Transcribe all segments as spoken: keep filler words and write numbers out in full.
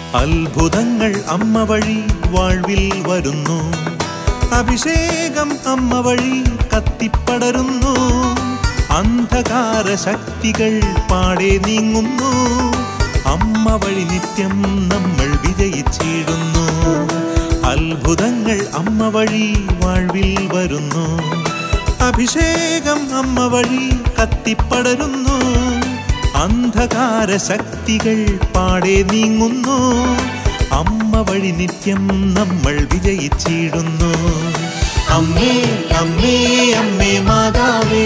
അത്ഭുതങ്ങൾ അമ്മ വഴി വാഴ്വിൽ വരുന്നു. അഭിഷേകം അമ്മ വഴി കത്തിപ്പടരുന്നു. അന്ധകാര ശക്തികൾ പാടെ നീങ്ങുന്നു. അമ്മ വഴി നിത്യം നമ്മൾ വിജയിച്ചിടുന്നു. അത്ഭുതങ്ങൾ അമ്മ വഴി വാഴ്വിൽ വരുന്നു. അഭിഷേകം അമ്മ വഴി കത്തിപ്പടരുന്നു. അന്ധകാര ശക്തികൾ പാടെ നീങ്ങുന്നു. അമ്മ വഴി നിത്യം നമ്മൾ വിജയിച്ചിടുന്നു. അമ്മേ അമ്മേ അമ്മേ മാതാവേ,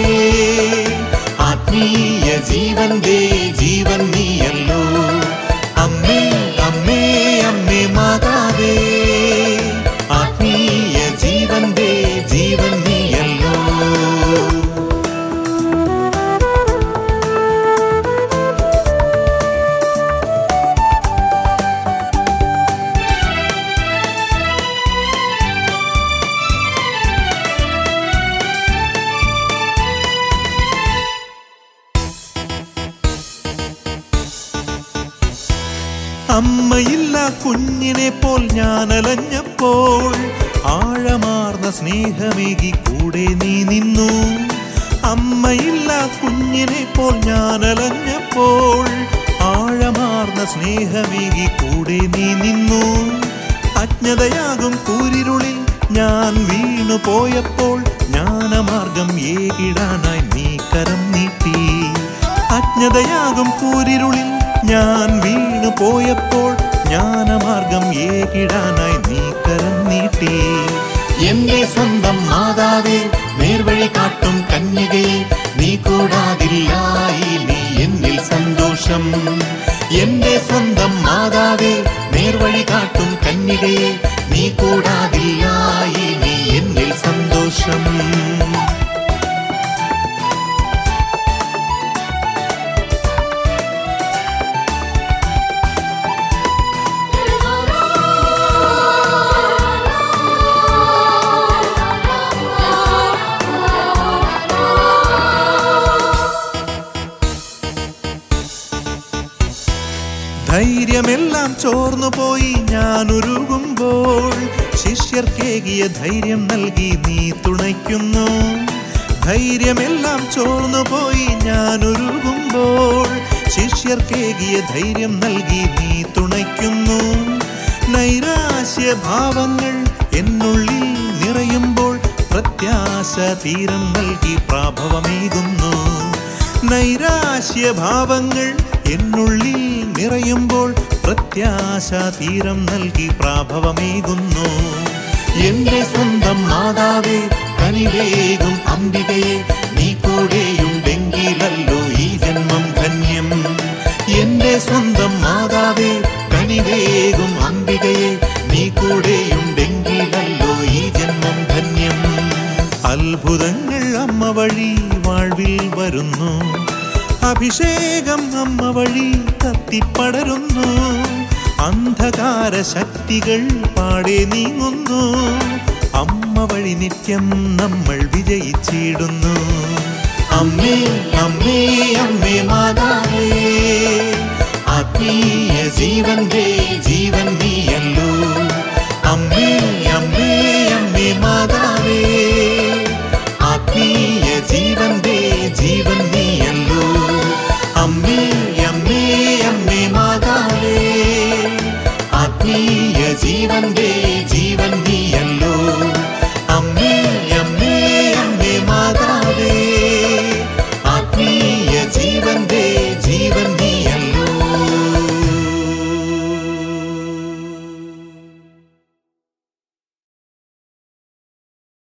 ആത്മീയ ജീവന്റെ ജീവൻ നീയല്ലോ. അമ്മേ അമ്മേ അമ്മേ മാതാവേ, ആത്മീയ ജീവന്റെ ജീവൻ നീയല്ലോ. അമ്മയില്ല കുഞ്ഞിനെ പോൽ ഞാൻ അലഞ്ഞപ്പോൾ ആഴമാർന്ന സ്നേഹമേകി കൂടെ നീ നിന്നു. അമ്മയില്ല കുഞ്ഞിനെ പോൽ ഞാൻ അലഞ്ഞപ്പോൾ ആഴമാർന്ന സ്നേഹമേകി കൂടെ നീ നിന്നു. അജ്ഞതയാകും കൂരിരുളിൽ ഞാൻ വീണു പോയപ്പോൾ ജ്ഞാനമാർഗം ഏകിടാനായി നീ കരം നീട്ടി. അജ്ഞതയാകും കൂരിരുളിൽ ഞാൻ വീണു പോയപ്പോൾ ജ്ഞാനമാർഗം ഏകിടാനായി നീ കരം നീട്ടി. എന്റെ സ്വന്തം മാതാവേ, നേർവഴി കാട്ടും കന്യകയെ, നീ കൂടാതില്ലായി നീ എന്നിൽ സന്തോഷം. എന്റെ സ്വന്തം മാതാവേ, നേർവഴി കാട്ടും കന്യകയെ, നീ കൂടാതില്ലായി നീ എന്നിൽ സന്തോഷം. ധൈര്യമെല്ലാം ചോർന്നുപോയി ഞാൻ ഉരുകുമ്പോൾ ശിഷ്യർക്കേകിയ ധൈര്യം നൽകി നീ തുണയ്ക്കുന്നു. ധൈര്യമെല്ലാം ചോർന്നുപോയി ഞാൻ ഉരുകുമ്പോൾ ശിഷ്യർക്കേകിയ ധൈര്യം നൽകി നീ തുണയ്ക്കുന്നു. നൈരാശ്യഭാവങ്ങൾ എന്നുള്ളിൽ നിറയുമ്പോൾ പ്രത്യാശ തീരം നൽകി പ്രാഭവമേകുന്നു. നൈരാശ്യഭാവങ്ങൾ എന്നുള്ളിൽ നിറയുമ്പോൾ പ്രത്യാശ തീരം നൽകി പ്രാഭവമേകുന്നു. എന്റെ സ്വന്തം മാതാവേ, കനിവേകും അംബികയെ, നീ കൂടെയുണ്ടെങ്കിലല്ലോ ഈ ജന്മം ധന്യം. എന്റെ സ്വന്തം മാതാവേ, കനിവേകും അംബികയെ, നീ കൂടെയുണ്ടെങ്കിലല്ലോ ഈ ജന്മം ധന്യം. അത്ഭുതങ്ങൾ അമ്മ വഴി വാഴ്വിൽ വരുന്നു. അഭിഷേകം അമ്മ വഴി കത്തിപ്പടരുന്നു. അന്ധകാര ശക്തികൾ പാടെ നീങ്ങുന്നു. അമ്മ വഴി നിത്യം നമ്മൾ വിജയിച്ചിടുന്നു. അമ്മേ അമ്മേ അമ്മേ മാതാവേ, ആത്മീയ ജീവന്റെ ജീവൻ